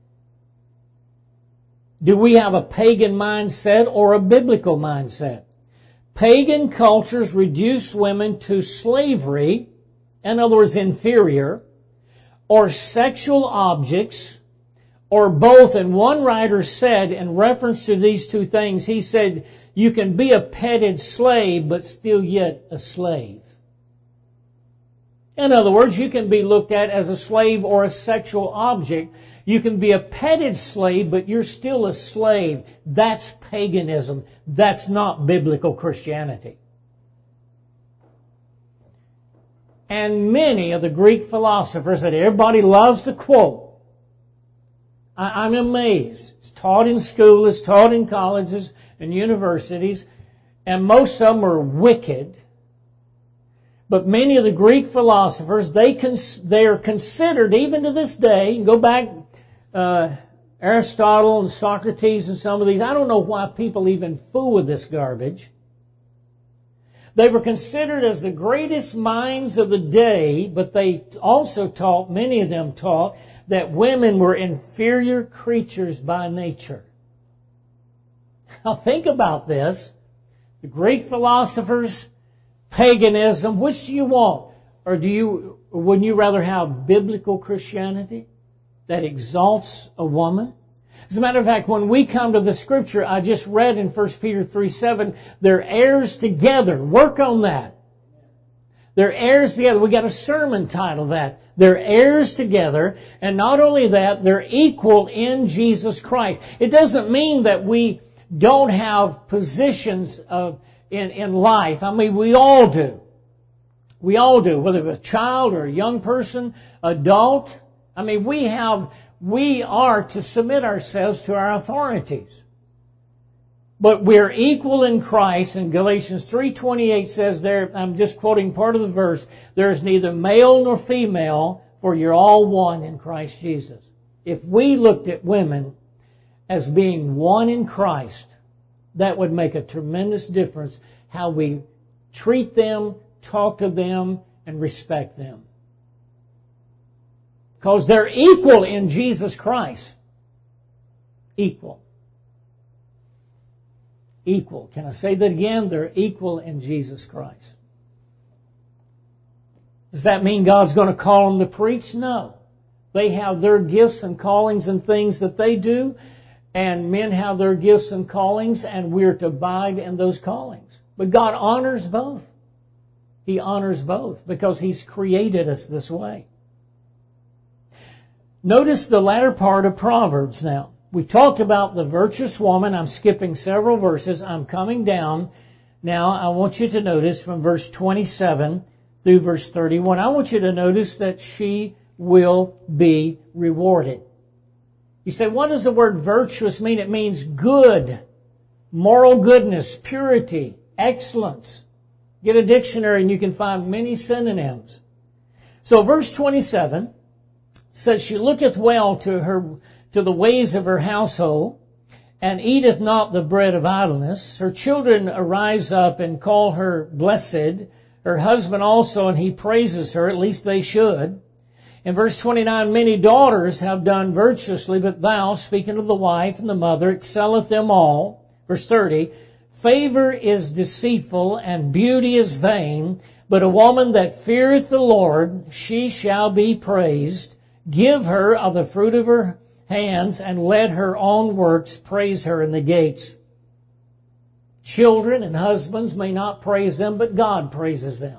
Do we have a pagan mindset or a biblical mindset? Pagan cultures reduce women to slavery in other words, inferior, or sexual objects, or both. And one writer said, in reference to these two things, he said, you can be a petted slave, but still yet a slave. In other words, you can be looked at as a slave or a sexual object. You can be a petted slave, but you're still a slave. That's paganism. That's not biblical Christianity. And many of the Greek philosophers that everybody loves to quote, I, I'm amazed. It's taught in school, it's taught in colleges and universities, and most of them are wicked. But many of the Greek philosophers, they cons- they are considered, even to this day, you can go back, uh, Aristotle and Socrates and some of these, I don't know why people even fool with this garbage. They were considered as the greatest minds of the day, but they also taught, many of them taught, that women were inferior creatures by nature. Now think about this. The Greek philosophers, paganism, which do you want? Or do you, wouldn't you rather have biblical Christianity that exalts a woman? As a matter of fact, when we come to the scripture, I just read in First Peter three seven, they're heirs together. Work on that. They're heirs together. We got a sermon title that. They're heirs together. And not only that, they're equal in Jesus Christ. It doesn't mean that we don't have positions of, in, in life. I mean, we all do. We all do. Whether it's a child or a young person, adult. I mean, we have... We are to submit ourselves to our authorities. But we're equal in Christ, and Galatians three twenty-eight says there, I'm just quoting part of the verse, there is neither male nor female, for you're all one in Christ Jesus. If we looked at women as being one in Christ, that would make a tremendous difference how we treat them, talk to them, and respect them. Because they're equal in Jesus Christ. Equal. Equal. Can I say that again? They're equal in Jesus Christ. Does that mean God's going to call them to preach? No. They have their gifts and callings and things that they do, and men have their gifts and callings, and we're to abide in those callings. But God honors both. He honors both because He's created us this way. Notice the latter part of Proverbs now. We talked about the virtuous woman. I'm skipping several verses. I'm coming down. Now, I want you to notice from verse twenty-seven through verse thirty-one. I want you to notice that she will be rewarded. You say, what does the word virtuous mean? It means good, moral goodness, purity, excellence. Get a dictionary and you can find many synonyms. So verse twenty-seven says, she looketh well to her, to the ways of her household, and eateth not the bread of idleness. Her children arise up and call her blessed. Her husband also, and he praises her, at least they should. In verse twenty-nine, many daughters have done virtuously, but thou, speaking of the wife and the mother, excelleth them all. Verse thirty, favor is deceitful, and beauty is vain, but a woman that feareth the Lord, she shall be praised. Give her of the fruit of her hands, and let her own works praise her in the gates. Children and husbands may not praise them, but God praises them.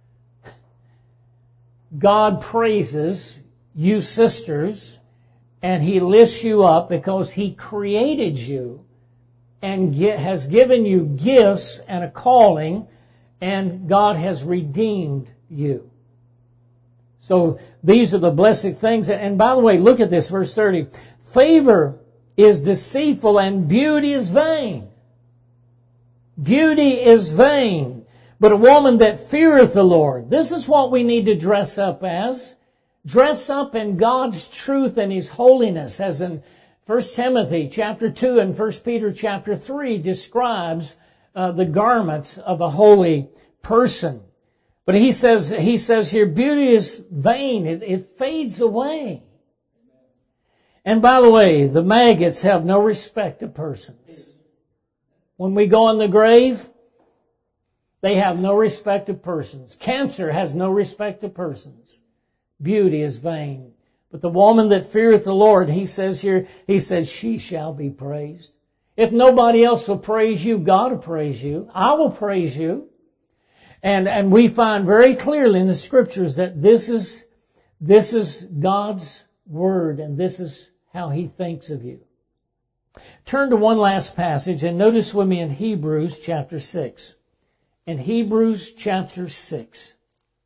God praises you sisters, and He lifts you up because He created you and has given you gifts and a calling, and God has redeemed you. So these are the blessed things. And by the way, look at this, verse thirty. Favor is deceitful and beauty is vain. Beauty is vain. But a woman that feareth the Lord. This is what we need to dress up as. Dress up in God's truth and His holiness, as in First Timothy chapter two and First Peter chapter three describes uh, the garments of a holy person. But he says, he says here, beauty is vain. It, it fades away. And by the way, the maggots have no respect of persons. When we go in the grave, They have no respect of persons. Cancer has no respect of persons. Beauty is vain. But the woman that feareth the Lord, he says here, he says, she shall be praised. If nobody else will praise you, God will praise you. I will praise you. And, and we find very clearly in the scriptures that this is, this is God's word, and this is how he thinks of you. Turn to one last passage and notice with me in Hebrews chapter six. In Hebrews chapter six.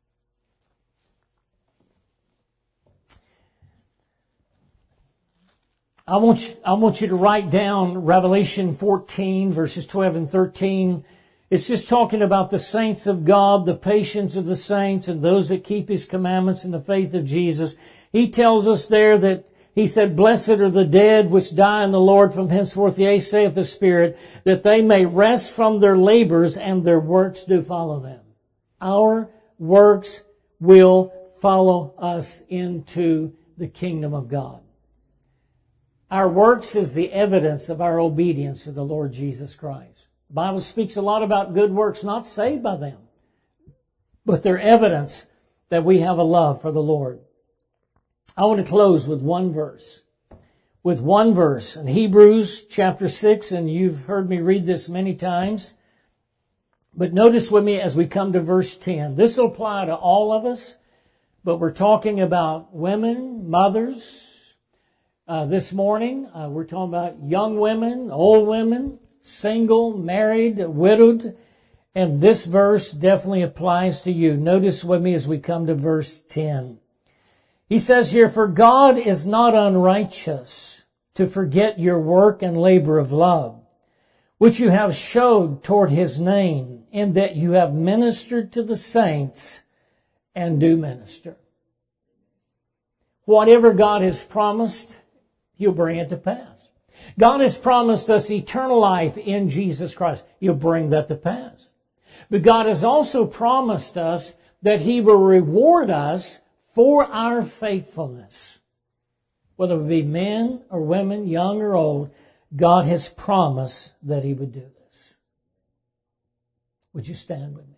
I want you, I want you to write down Revelation fourteen, verses twelve and thirteen. It's just talking about the saints of God, the patience of the saints, and those that keep His commandments in the faith of Jesus. He tells us there that He said, blessed are the dead which die in the Lord from henceforth, yea, saith the Spirit, that they may rest from their labors and their works do follow them. Our works will follow us into the kingdom of God. Our works is the evidence of our obedience to the Lord Jesus Christ. The Bible speaks a lot about good works, not saved by them, but they're evidence that we have a love for the Lord. I want to close with one verse. With one verse in Hebrews chapter six, and you've heard me read this many times. But notice with me as we come to verse ten. This will apply to all of us, but we're talking about women, mothers. Uh, this morning, uh, we're talking about young women, old women, single, married, widowed. And this verse definitely applies to you. Notice with me as we come to verse ten. He says here, for God is not unrighteous to forget your work and labor of love, which you have showed toward His name, in that you have ministered to the saints and do minister. Whatever God has promised, He'll bring it to pass. God has promised us eternal life in Jesus Christ. He'll bring that to pass. But God has also promised us that He will reward us for our faithfulness. Whether it be men or women, young or old, God has promised that He would do this. Would you stand with me?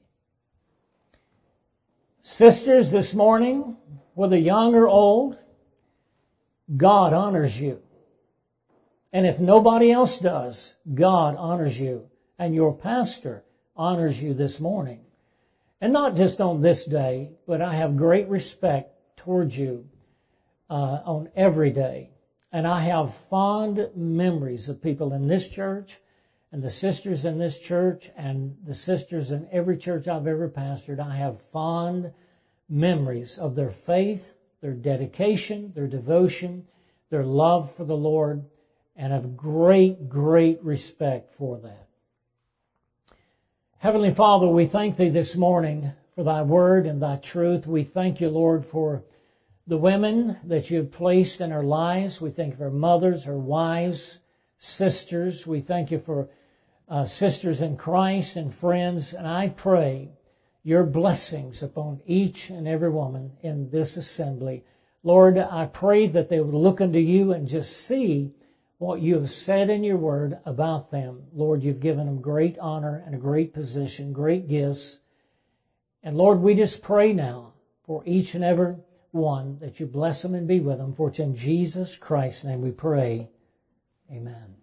Sisters, this morning, whether young or old, God honors you. And if nobody else does, God honors you. And your pastor honors you this morning. And not just on this day, but I have great respect towards you uh, on every day. And I have fond memories of people in this church and the sisters in this church and the sisters in every church I've ever pastored. I have fond memories of their faith, their dedication, their devotion, their love for the Lord, and have great, great respect for that. Heavenly Father, we thank Thee this morning for Thy word and Thy truth. We thank You, Lord, for the women that You have placed in our lives. We thank You for mothers, our wives, sisters. We thank You for uh, sisters in Christ and friends. And I pray Your blessings upon each and every woman in this assembly. Lord, I pray that they would look unto You and just see what You have said in Your word about them. Lord, You've given them great honor and a great position, great gifts. And Lord, we just pray now for each and every one that You bless them and be with them. For it's in Jesus Christ's name we pray. Amen.